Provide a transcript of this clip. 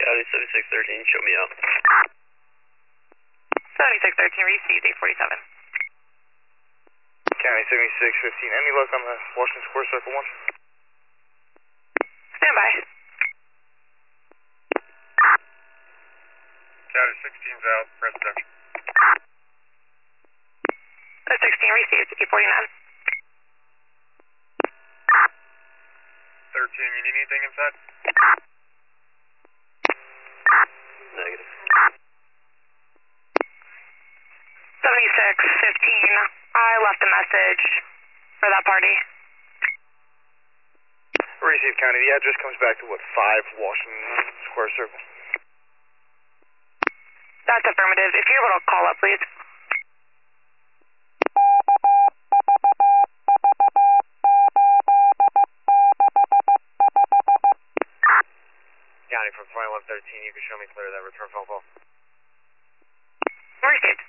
County 7613, show me out. 7613 received, 847. County 7615, any luck on the Washington Square Circle 1? Stand by. County 16's out, press W. 16 received, 849. 13, you need anything inside? Negative. 7615, I left a message for that party. Receive, County. The address comes back to what, 5 Washington Square Circle? That's affirmative. If you're able to call up, please. County, from 2113, you can show me clear that return phone call. Received.